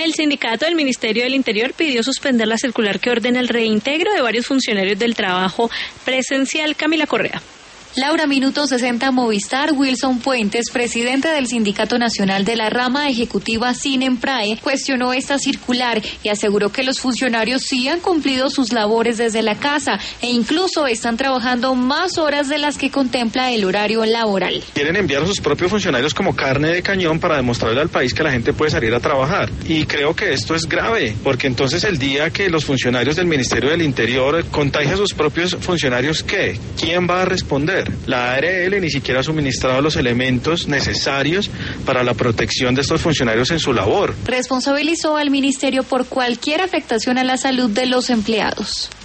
El sindicato del Ministerio del Interior pidió suspender la circular que ordena el reintegro de varios funcionarios del trabajo presencial. Camila Correa. Laura, Minuto 60 Movistar. Wilson Puentes, presidente del Sindicato Nacional de la Rama Ejecutiva Sinemprae, cuestionó esta circular y aseguró que los funcionarios sí han cumplido sus labores desde la casa e incluso están trabajando más horas de las que contempla el horario laboral. Quieren enviar a sus propios funcionarios como carne de cañón para demostrarle al país que la gente puede salir a trabajar. Y creo que esto es grave, porque entonces el día que los funcionarios del Ministerio del Interior contagian a sus propios funcionarios, ¿qué? ¿Quién va a responder? La ARL ni siquiera ha suministrado los elementos necesarios para la protección de estos funcionarios en su labor. Responsabilizó al ministerio por cualquier afectación a la salud de los empleados.